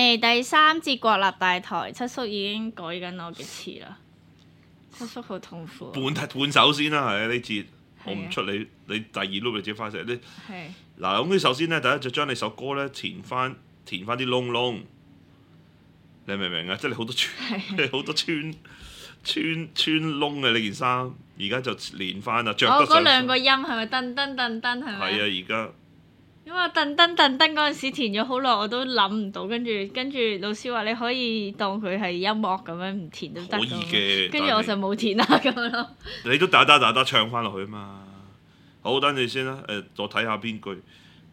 未第3節國立大台，七叔已經改緊我嘅詞啦。七叔好痛苦。 半首先啦，係呢節我唔出你第二 loop 你自己翻成。係。嗱，咁你首先咧，第一就將你首歌咧填翻啲窿窿，你明唔明啊？即係你好多好多穿窿嘅呢件衫，而家就連翻啦，着得上。 嗰兩個音係咪噔噔噔噔係咪？ 係啊，而家。 因為噔噔噔噔嗰陣時填咗好耐，我都諗唔到，跟住老師話你可以當佢係音樂咁樣，唔填都得。 可以嘅。 跟住我就冇填啦咁樣咯。 你都打唱翻落去啊嘛。好，等你先啦。再睇下邊句。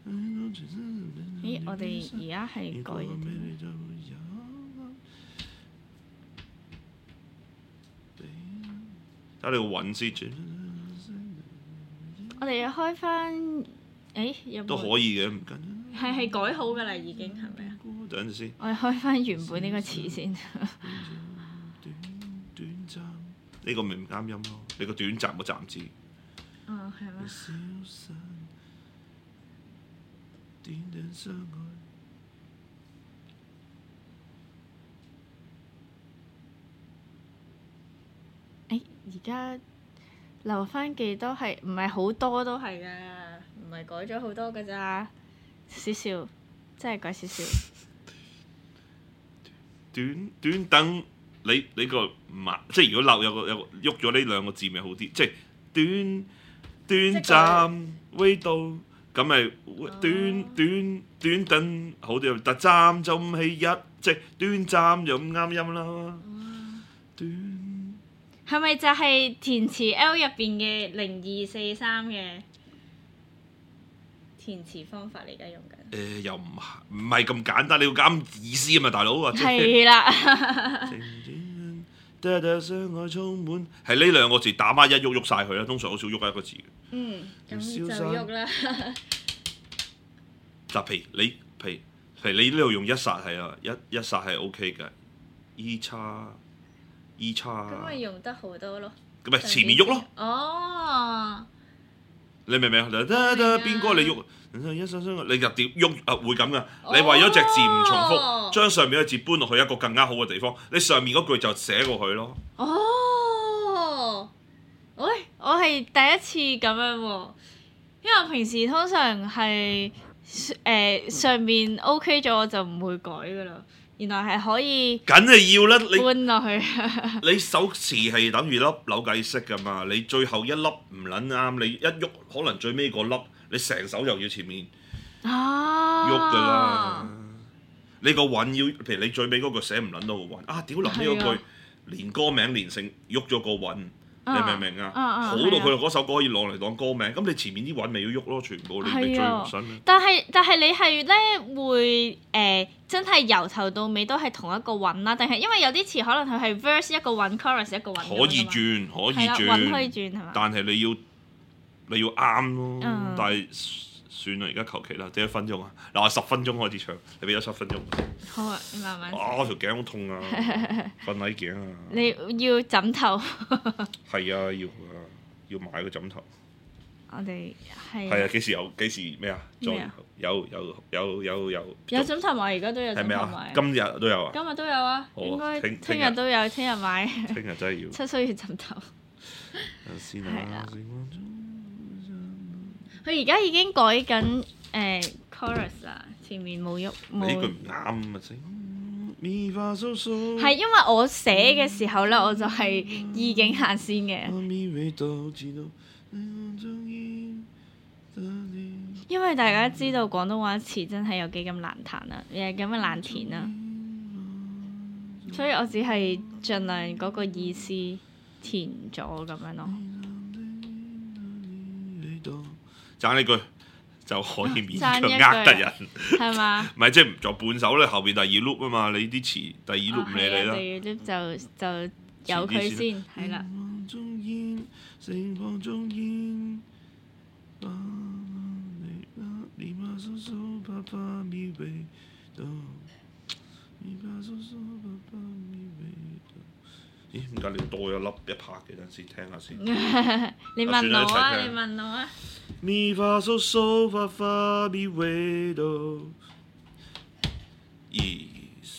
咦？我哋而家係改咗啲。 睇你個韻先。 我哋要開翻。有冇都可以嘅，唔緊要。 係改好㗎啦，已經係咪啊？ 等陣先。 我哋開翻原本呢個詞先。 呢個咪唔啱音咯，你個短暫個暫字。 哦，係咩？而家留翻幾多係唔係好多都係㗎？唔係改咗好多㗎咋，少少，真係改少少。 短等你個唔係，即係如果有個喐咗呢兩個字咪好啲，即係短暫味道，咁咪短等好啲，但暫就唔係一，即係短暫就唔啱音啦。 係咪就係填詞 L 入邊嘅0243嘅填詞方法你而家用緊？ 又唔係咁簡單，你要啱意思啊嘛，大佬啊！ 係啦。 係呢兩個字打孖一喐晒佢啦，通常好少喐一個字嘅。 咁就喐啦。 嗱，譬如你呢度用一剎係啊，一剎係 OK 嘅，E 叉。咁咪用得好多咯。 咁咪前面喐咯。 哦。 你明唔明啊？邊個你喐？你入碟喐會咁噶。你為咗隻字唔重複，將上面嘅字搬落去一個更加好嘅地方，你上面嗰句就寫過去咯。 喂，我係第一次咁樣喎，因為我平時通常係上面 OK 咗我就唔會改噶啦。原來係可以， 梗係要啦！你搬落去。 你首詞係等於粒扭計式噶嘛？你最後一粒唔撚啱，你一喐可能最尾嗰粒，你成首又要前面喐噶啦。你個韻要，譬如你最尾嗰句寫唔撚到個韻啊！屌臨呢嗰句連歌名連成喐咗個韻，你明唔明啊？好到佢嗰首歌可以攞嚟當歌名，咁你前面啲韻咪要喐咯，全部你追唔上。 但係你係咧會真係由頭到尾都係同一個韻啦，定係因為有啲詞可能佢係 verse 一個韻 chorus 一個韻。 可以轉， 韻可以轉係嘛？ 但係你要啱咯。但係算啦，而家求其啦，幾多分鐘啊？嗱，我10分鐘開始唱，你俾咗7分鐘。 好啊，你慢慢。 我條頸好痛啊，瞓捩頸啊。 你要枕頭。 係啊，要買個枕頭。 我哋係。 係啊，幾時咩啊？ 咩啊？ 有枕頭買，而家都有枕頭買。 今日都有啊？ 今日都有啊，應該聽日都有，聽日買。 聽日真係要。 七需要枕頭。係啦。佢而家已經改緊chorus 啦，前面冇喐。 呢句唔啱啊！ 係因為我寫嘅時候咧，我就係意境行先嘅。因為大家知道廣東話詞真係有幾咁難彈啦，又係咁嘅難填啦，所以我只係盡量嗰個意思填咗咁樣咯。 爭呢句就可以勉強呃得人， 係嘛？ 唔係即係唔做半首咧，後邊第二 loop 啊嘛，你啲詞第二 loop 唔理你啦。 第二 loop 就由佢先，係啦。 咦？點解你多咗粒一拍嘅？等陣先聽下先。 你問我啊！你問我啊！ 咪發嗦嗦發發咪維哆，1、2、3。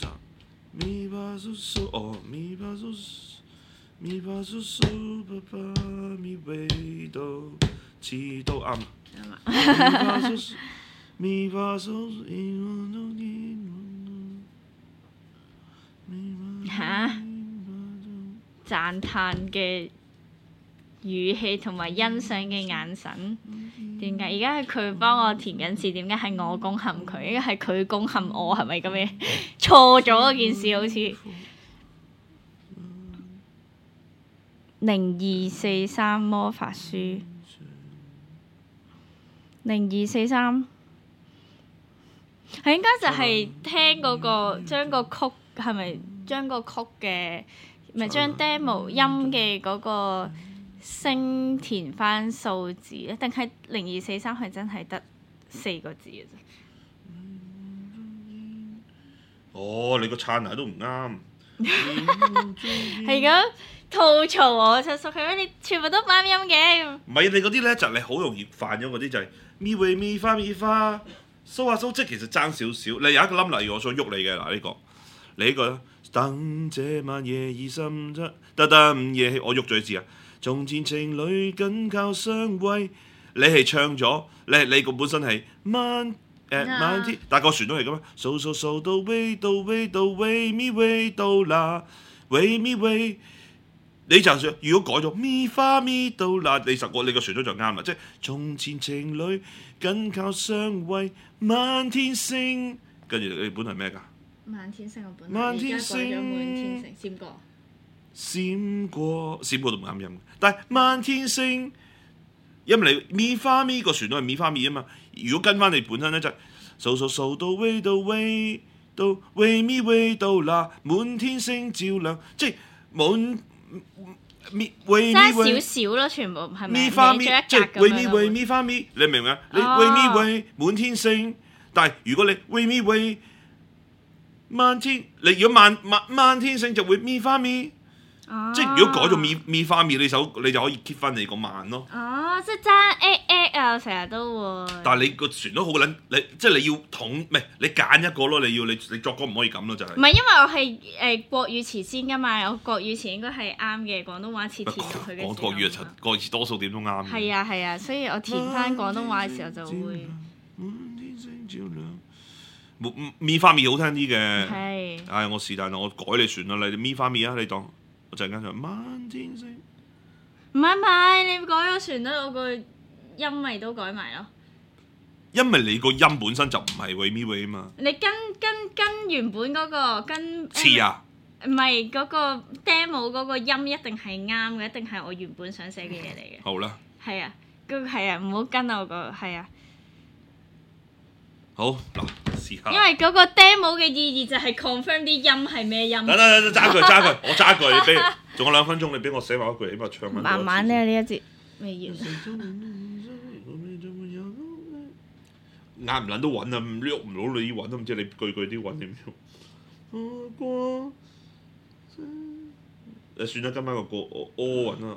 咪發嗦嗦哦，咪發嗦咪發嗦嗦爸爸咪味道知道啱。咪發嗦嚇！讚歎嘅語氣同埋欣賞嘅眼神，點解？而家係佢幫我填緊字，點解係我攻陷佢？應該係佢攻陷我，係咪咁嘅？錯咗嗰件事好似。0243魔法書，0243，佢應該就係聽嗰個將個曲係咪將個曲嘅，咪將 demo 音嘅嗰個聲填翻數字咧？定係0243係真係得4個字嘅啫？ 哦，你個燦牙都唔啱。 係咁吐槽我就熟佢，你全部都啱音嘅。 唔係你嗰啲咧，就你好容易犯咗嗰啲就係咪會咪花咪花蘇下蘇，即係其實爭少少。你有一個冧例，我想喐你嘅嗱呢個，你呢個等這晚夜已深得夜，我喐咗一字啊！從前情侶緊靠相偎，你係唱咗，你個本身係慢天，但個旋律係咁啊，數數數到尾到尾到尾咪尾到啦，尾咪尾。你就算如果改咗咪花咪到啦，你個旋律就啱啦，即係從前情侶緊靠相偎，漫天星，跟住你本係咩㗎？ 漫天星我本， 漫天星， 而家改咗滿天星，閃過都唔啱音，但係漫天星，因為你咪花咪個旋律係咪花咪啊嘛，如果跟翻你本身咧就數數數到尾到尾到尾咪尾到啦，滿天星照亮，即係滿。 爭少少咯，全部係咪？ 咪花咪即係喂咪花咪，你明唔明啊？你喂滿天星，但係如果你喂漫天，你如果漫天星就會咪花咪，即係如果改咗咪花咪，你就可以 keep 翻你個慢咯。 哦，即係爭啊，成日都會。 但係你個旋律好撚，即係你要唔係你揀一個咯，你作歌唔可以咁咯，就係。唔係因為我係國語詞先㗎嘛，我國語詞應該係啱嘅，廣東話詞填落去嘅時候。 講國語啊，國語詞多數點都啱。 係啊，所以我填翻廣東話嘅時候就會。 咪花咪好聽啲嘅。 係。 唉，我是但我改你算啦，你咪花咪啊，你當我陣間就漫天星。 唔係，你改咗旋律，我個音咪都改埋咯。 因為你個音本身就唔係喂咪喂啊嘛。 你跟原本嗰個跟。 似啊！ 唔係嗰個 demo 嗰個音一定係啱嘅，一定係我原本想寫嘅嘢嚟嘅。 好啦。 係啊，係啊，唔好跟我個係啊。 好嗱，試下。 因為嗰個 demo 嘅意義就係 confirm 啲音係咩音。 等，揸佢，我揸佢，你俾，仲有2分鐘，你俾我寫埋一句，起碼唱翻。 慢慢咧，呢一節未完。 啱唔撚都揾啊，喐唔到你揾都唔知你句啲揾點樣。算啦，今晚個歌揾啦，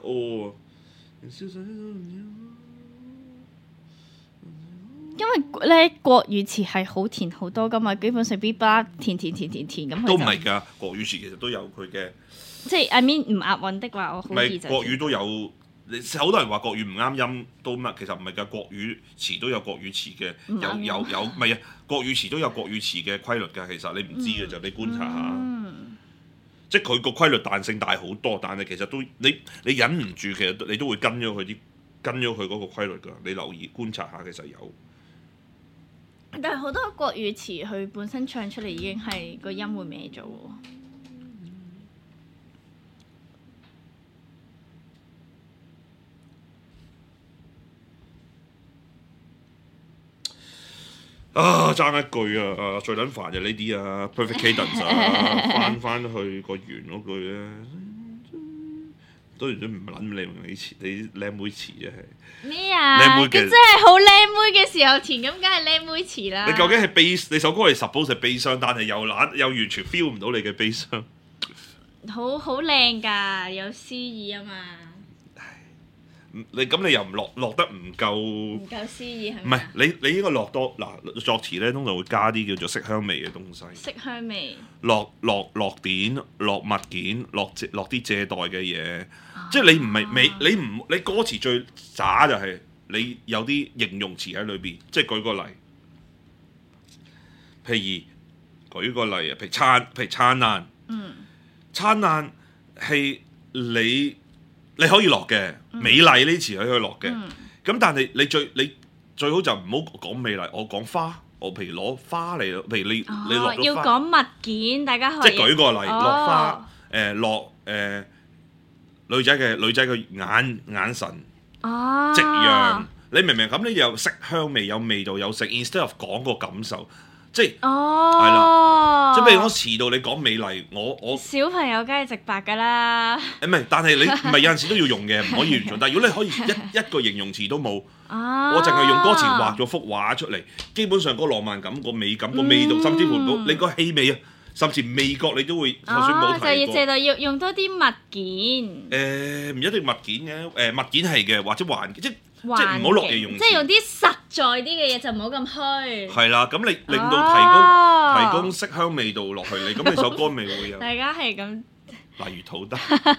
因為咧國語詞係好填好多噶嘛，基本上 B 巴填咁。 都唔係㗎，國語詞其實都有佢嘅。 即係 I mean 唔押韻的話，我好易就。 國語都有，好多人話國語唔啱音都乜，其實唔係㗎，國語詞都有國語詞嘅，有唔係啊，國語詞都有國語詞嘅規律㗎，其實你唔知嘅就你觀察下。即係佢個規律彈性大好多，但係其實都你忍唔住，其實你都會跟咗佢嗰個規律㗎。你留意觀察下，其實有。 但係好多國語詞佢本身唱出嚟已經係個音會歪咗喎。 爭一句啊！最撚煩就呢啲啊 ，perfect cadence 啊，翻去個圓嗰句咧，當然都唔撚你詞，你靚妹詞啫係。咩啊？ 咁真係好靚妹嘅時候填，咁梗係靚妹詞啦。 你究竟係悲？你首歌係 suppose 係悲傷，但係又完全 feel 唔到你嘅悲傷。 好靚㗎，有詩意啊嘛。 你又唔落得唔夠， 唔夠詩意係唔係你應該落多嗱作詞咧，通常會加啲叫做色香味嘅東西。 色香味。 落點，落物件，落啲借代嘅嘢，即係你唔係你歌詞最渣就係你有啲形容詞喺裏邊，即係舉個例，譬如舉個例啊，譬如燦爛，燦爛係你可以落嘅，美麗呢詞可以落嘅，咁但係你最好就唔好講美麗，我講花。我譬如攞花嚟，譬如你落咗花， 要講物件，大家可以即係舉個例，落花，落女仔嘅眼神，夕陽，你明唔明？咁你有色香味，有味道，有食 ，instead of 講個感受，即係係啦，即係譬如我遲到，你講美麗，我小朋友梗係直白㗎啦。 唔係，但係你唔係有陣時都要用嘅，唔可以完全。但係如果你可以一個形容詞都冇。我淨係用歌詞畫咗幅畫出嚟，基本上嗰個浪漫感、個美感、個味道，甚至乎你個氣味啊，甚至味覺你都會，就算冇提過。 就要借到要用多啲物件。 唔一定物件嘅，物件係嘅，或者環境，即係唔好落形容詞。 即係用啲實在啲嘅嘢，就唔好咁虛。 係啦，咁你令到提供色香味道落去，咁你首歌咪會有。 大家係咁。 例如土德。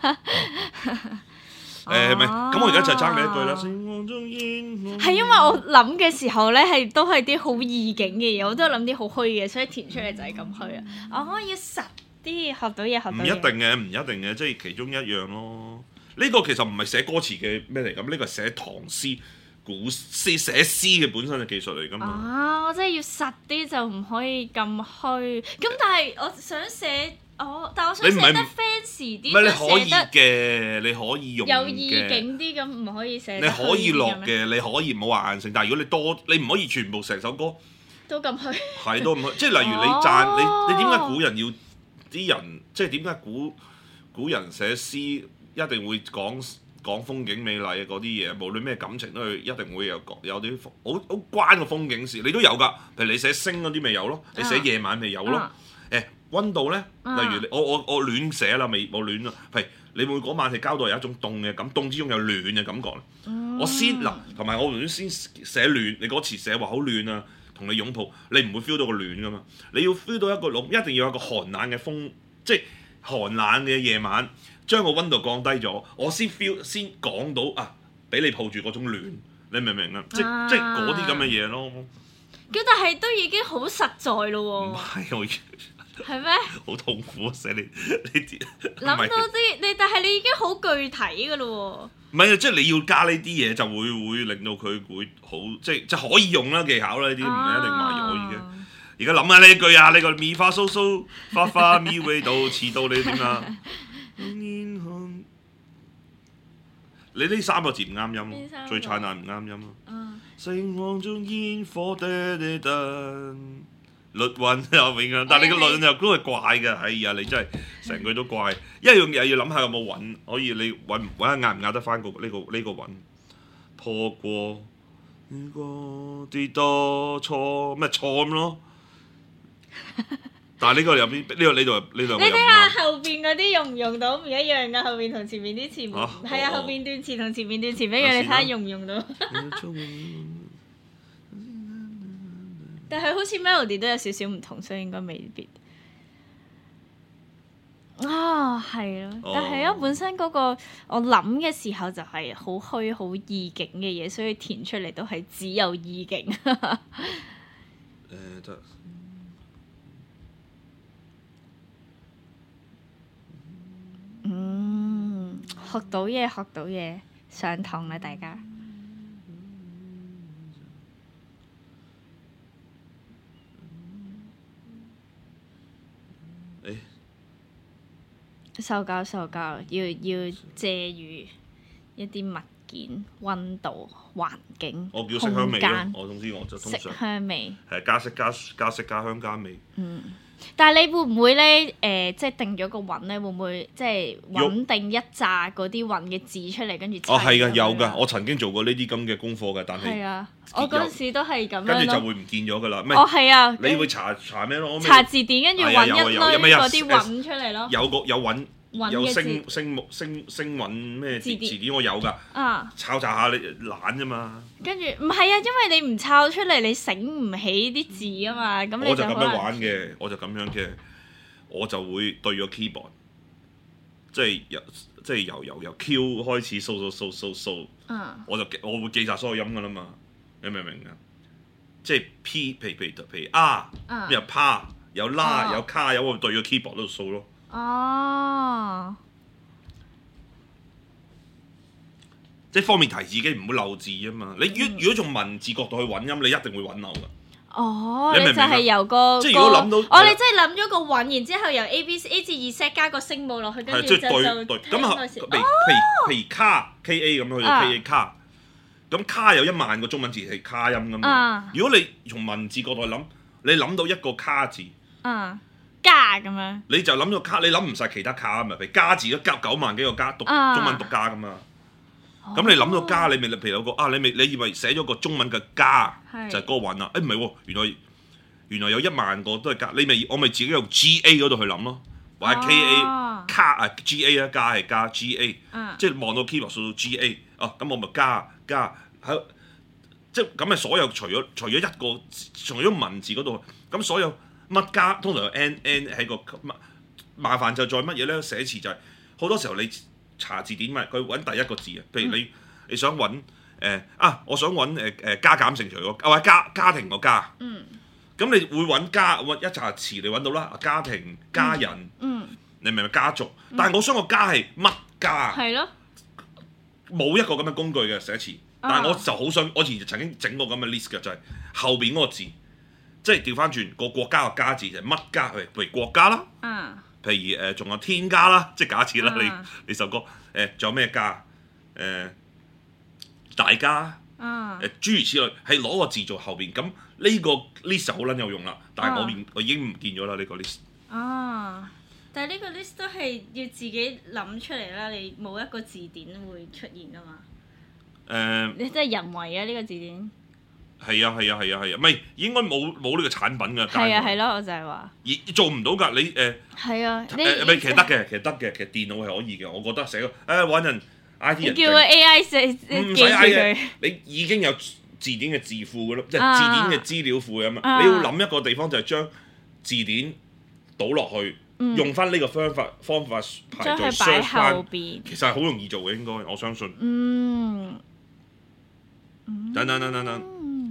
唔係，咁我而家就爭你一句啦。 係因為我諗嘅時候咧，都係啲好意境嘅嘢，我都諗啲好虛嘅，所以填出嚟就係咁虛啊！我要實啲，學到嘢， 唔一定嘅，即係其中一樣咯。呢個其實唔係寫歌詞嘅咩嚟，咁呢個係寫唐詩、古詩寫詩嘅本身嘅技術嚟㗎嘛。 我真係要實啲，就唔可以咁虛。咁但係我想寫。但我想寫得 fancy 啲， 唔係你可以嘅，你可以用有意境啲，咁唔可以寫。 你可以落嘅，你可以唔好話硬性，但係如果你唔可以全部成首歌都咁虛， 係都咁虛。即係例如你讚你點解古人要啲人，即係點解古人寫詩一定會講風景美麗嗰啲嘢，無論咩感情都一定會有啲好關個風景事，你都有㗎。譬如你寫星嗰啲咪有咯，你寫夜晚咪有咯。溫度咧，例如我亂寫啦，冇亂啦。譬如你會嗰晚係交代有一種凍嘅感，凍之中有暖嘅感覺。我先嗱，同埋我先寫暖，你嗰詞寫話好暖啊，同你擁抱，你唔會 feel 到個暖噶嘛。你要 feel 到一定要有一個寒冷嘅風，即係寒冷嘅夜晚，將個溫度降低咗，我先講到啊，俾你抱住嗰種暖，你明唔明啊？即係嗰啲咁嘅嘢咯。 咁但係都已經好實在咯喎。 唔係我。 係咩？ 好痛苦啊！寫你諗到啲但係你已經好具體㗎咯喎。 唔係啊，即係你要加呢啲嘢，就會令到佢會好，即係可以用啦技巧啦，呢啲唔係一定話可以嘅。而家諗下呢句啊，呢個咪花蘇蘇花花咪味道遲到你點啊？你呢三個字唔啱音，最燦爛唔啱音咯。盛望中煙火律韻又永遠，但係你個律韻又都係怪嘅，哎呀！你真係成句都怪，一樣嘢要諗下有冇韻，可以你揾下壓唔壓得翻呢個韻。破過呢個啲多錯咩錯咁咯？但係呢個入邊呢度你睇下後邊嗰啲用唔用到唔一樣㗎，後邊同前面啲詞唔係啊，後邊段詞同前面段詞一樣，你睇下用唔用到？但係好似 melody 都有少少唔同，所以應該未必。係咯，但係因為本身嗰個我諗嘅時候就係好虛好意境嘅嘢，所以填出嚟都係只有意境。 得。 學到嘢，上堂啦大家。受教，要借喻一啲物件、溫度、環境、 我叫色香味咯，我總之我就通常色香味係加色加香加味。 但係你會唔會咧？即係定咗個韻咧，會唔會即係穩定一紮嗰啲韻嘅字出嚟，跟住係㗎，有㗎，我曾經做過呢啲咁嘅功課㗎，但係係啊，我嗰陣時都係咁樣咯， 跟住就會唔見咗㗎啦。 係啊， 你會查咩咯？ 查字典，跟住揾一堆嗰啲韻出嚟咯。 有韻有字聲韻咩字典我有㗎， 啊， 抄查下你懶啫嘛。 跟住唔係啊，因為你唔抄出嚟，你醒唔起啲字啊嘛，咁你我就咁樣可能玩嘅，我就咁樣嘅，我就會對咗 keyboard，即係由 Q 開始掃，我會記晒所有音㗎啦嘛，你明唔明啊？即係 P 譬如 R，有 pa 有啦有卡有，我對咗 keyboard 度掃咯。 哦， 即係方便提自己唔好漏字啊嘛！你如果從文字角度去揾音，你一定會揾漏㗎。 哦，你就你明唔明啊係由個即係如果諗到你真係諗咗個韻，然之後由 A B C A 至 Z 加個聲母落去，跟住即係就對聽嗰時譬如卡 KA 咁去 KA 卡，咁卡有1萬個中文字係卡音㗎嘛。如果你從文字角度去諗，你諗到一個卡字， 加咁樣， 你就諗咗卡，你諗唔晒其他卡啊嘛。譬如加字都夾9萬幾個加，中文讀加㗎嘛。咁你諗到加，你咪譬如有個你以為寫咗個中文嘅加就係嗰個韻啦？唔係喎，原來有1萬個都係加，我咪自己用 GA 嗰度去諗咯，或者 KA 卡啊 GA 啊加係加 GA，即係望到 keyboard 數到 GA，咁我咪加喺即係咁咪所有除咗一個除咗文字嗰度，咁所有乜加通常有 n 喺個麻煩就在乜嘢咧？寫詞就係好多時候你查字典咪佢揾第一個字啊，譬如你想揾我想揾加減乘除或者家庭個家，咁你會揾一查詞你揾到啦，家庭家人，你明唔明家族？但係我想個家係乜家？ 係咯， 冇一個咁嘅工具嘅寫詞，但係我就好想，我以前曾經整過咁嘅 list 嘅，就係後邊嗰個字，即係調翻轉個國家個家字就係乜家？譬如國家啦。譬如仲有天家啦，即係假設啦，你首歌仲有咩家？大家諸如此類，係攞個字做後邊。咁呢個 list 就好撚有用啦，但係我已經唔見咗啦呢個 list。 但係呢個 list 都係要自己諗出嚟啦，你冇一個字典會出現噶嘛？你真係人為啊呢個字典。 係啊，唔係應該冇呢個產品㗎。 係咯，我就係話。 做唔到㗎，你係啊， 其實得嘅，其實電腦係可以嘅。我覺得寫個揾人 IT 人叫個 AI 寫記住佢。 你已經有字典嘅字庫㗎啦，即係字典嘅資料庫啊嘛。你要諗一個地方就係將字典倒落去，用翻呢個方法排序 search 翻。其實係好容易做嘅，應該我相信。等。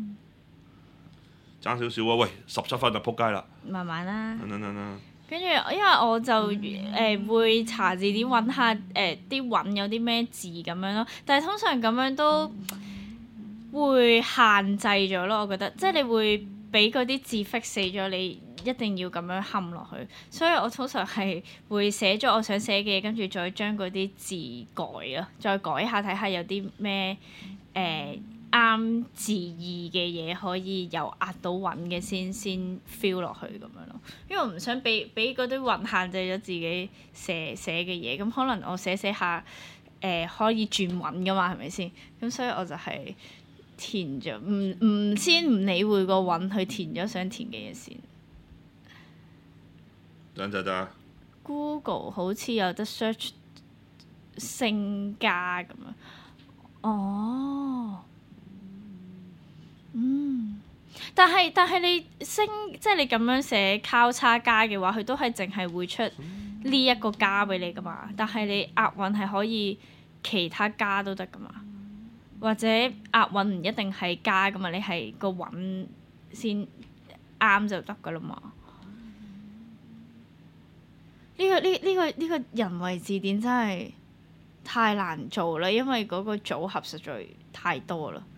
爭少少啊！喂，17分就撲街啦！ 慢慢啦。 等。 跟住，因為我就會查字典揾下啲韻有啲咩字咁樣咯，但係通常咁樣都會限制咗咯。我覺得，即係你會俾嗰啲字 fix 死咗，你一定要咁樣冚落去。所以我通常係會寫咗我想寫嘅嘢，跟住再將嗰啲字改啊，再改下睇下有啲咩啱字義嘅嘢可以又壓到韻嘅先 feel 落去咁樣咯，因為我唔想俾嗰啲韻限制咗自己寫嘅嘢，咁可能我寫下可以轉韻噶嘛，係咪先？咁所以我就係填咗，先唔理會個韻，去填咗想填嘅嘢先。 等。 Google 好似有得 search 聲加咁樣，但係你聲即係你咁樣寫交叉加嘅話，佢都係淨係會出呢一個加俾你噶嘛。但係你押韻係可以其他加都得噶嘛，或者押韻唔一定係加噶嘛，你係個韻先啱就得噶啦嘛。呢個人為字典真係太難做啦，因為嗰個組合實在太多啦。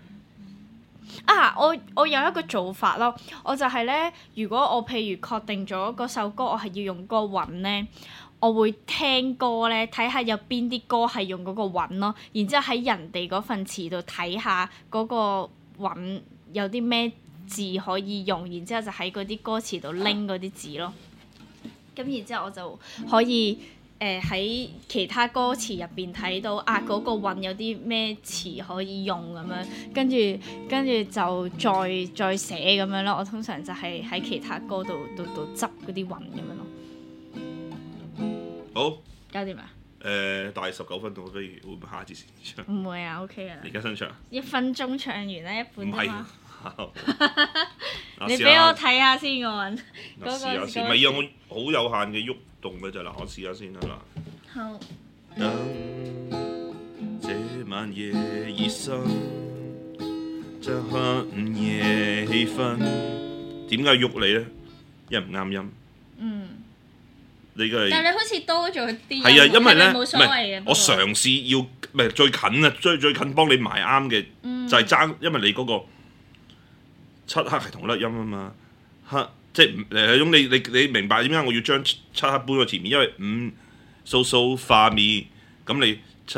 我有一個做法咯，我就係咧，如果我譬如確定咗嗰首歌我係要用嗰個韻咧，我會聽歌咧，睇下有邊啲歌係用嗰個韻咯，然之後喺人哋嗰份詞度睇下嗰個韻有啲咩字可以用，然之後就喺嗰啲歌詞度拎嗰啲字咯。咁然之後我就可以喺其他歌詞入邊睇到嗰個韻有啲咩詞可以用咁樣，跟住就再寫咁樣咯。我通常就係喺其他歌度執嗰啲韻咁樣咯。 好， 搞掂啦。 大19分鐘，不如會唔會下一節先唱？ 唔會啊，OK 啊。 你而家想唱 1分鐘唱完啦，一半啫嘛。 你俾我睇下先，我揾嗰個。試下先，唔係啊！我好有限嘅喐動嘅啫嗱，我試下先啦嗱。 好。 等這晚夜已深，這黑夜氣氛，點解喐你咧？因為唔啱音。你嘅但係你好似多咗啲。 係啊，因為咧， 冇所謂嘅。 我嘗試要唔係最近啊，最近幫你埋啱嘅，就係爭，因為你嗰個漆黑係同粒音啊嘛，黑即係咁你明白點解我要將漆黑搬到前面？因為數化咪，咁你漆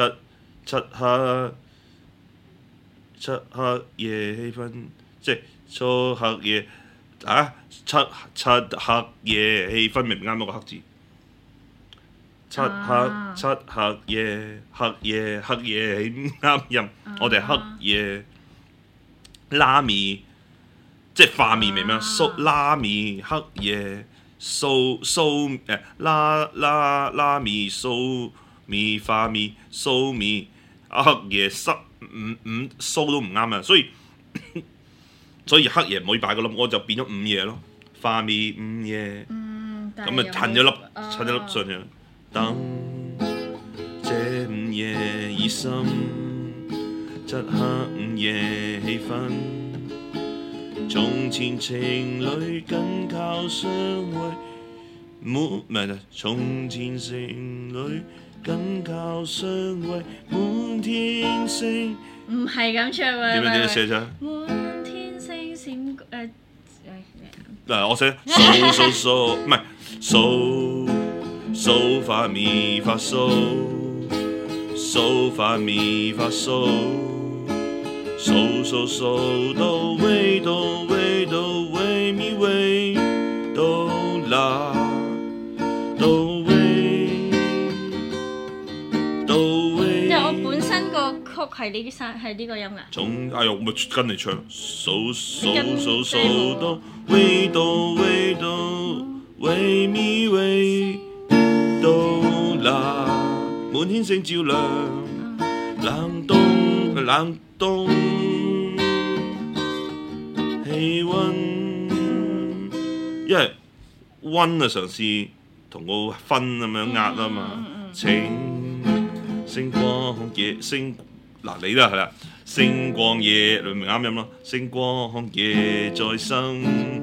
黑夜氣氛，即係粗黑夜啊，漆黑夜氣氛，明唔啱嗰個黑字？漆黑夜唔啱音，我哋黑夜拉咪，即係化咪明唔明？拉咪黑夜拉咪咪化咪咪黑夜蘇都唔啱啊！所以黑夜唔可以擺個粒，我就變咗午夜咯，化咪午夜，咁咪褪咗粒上去。等這午夜已深，漆黑午夜氣氛。從前情侶緊靠相偎，唔係從前情侶緊靠相偎，滿天星。唔係咁唱喎。點寫啫？滿天星閃嗱，我寫數唔係數。數發咪發數，數發咪發數，數到尾到尾咪尾到啦到尾。即係我本身個曲係呢個音㗎。總哎呦，咪跟你唱，數到尾到尾咪尾。到啦，滿天星照亮，冷凍氣溫，因為溫啊嘗試同個分咁樣壓啊嘛，星光夜星嗱你啦係啦，星光夜你咪啱音咯，星光夜再生。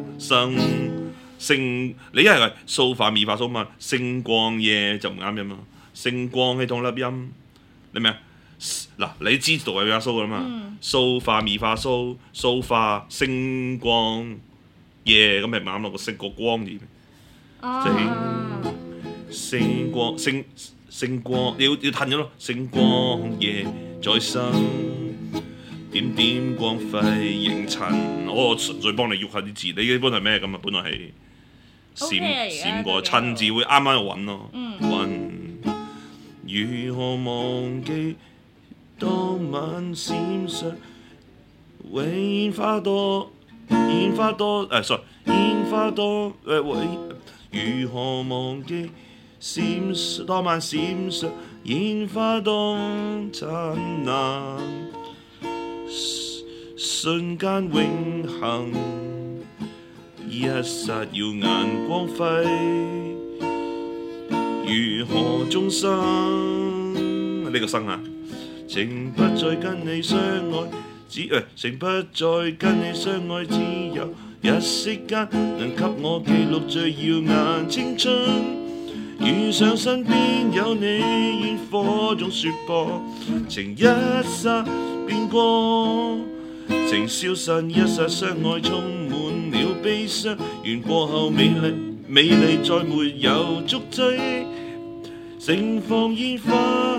你一係數化咪化數嘛，星光夜就唔啱音咯。星光係同粒音，你明啊？嗱，你知道係咪數噶啦嘛？數化咪化數化星光夜咁咪唔啱咯，個星個光字。星光要褪咗咯，星光夜再生，點點光輝映襯。我純粹幫你喐下啲字，你基本係咩咁啊？本來係。閃過襯字會啱啱揾咯，揾如何忘記當晚閃爍煙花多煙花多如何忘記當晚閃爍煙花多燦爛，瞬間永恆。一剎耀眼光輝，如何終生？呢個生啊，情不再跟你相愛，情不再跟你相愛，只有一息間能給我記錄最耀眼青春。遇上身邊有你，煙火中説破，情一剎變過，情消散一剎相愛充滿了悲傷，緣過後美麗再沒有足跡，盛放煙花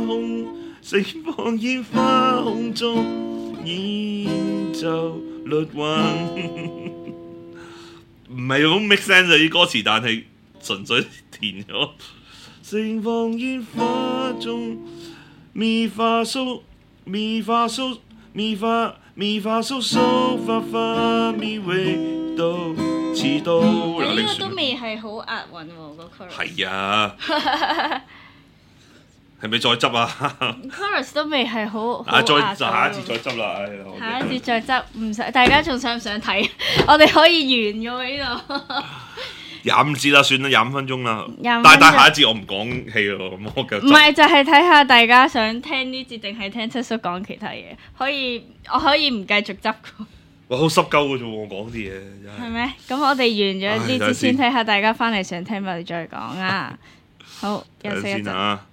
空中演奏律韻。唔係好 make sense 啊啲歌詞，但係純粹填咗。盛放煙花中咪發蘇咪發蘇咪發咪發蘇蘇發發咪味道遲到。呢個都未係好押韻喎，個 chorus。 係啊， 係咪再執啊 chorus 都未係好下一次再執啦， 下一次再執，唔使大家仲想唔想睇？我哋可以完嘅喎呢度。 25節啦，算啦，25分鐘啦。但係下一節我唔講戲咯，咁我繼續。 唔係就係睇下大家想聽呢節定係聽七叔講其他嘢，我可以唔繼續執嘅。 我好濕鳩嘅啫喎，我講啲嘢。 係咩？咁我哋完咗呢節先睇下大家翻嚟想聽，我哋再講啊。好，休息一陣。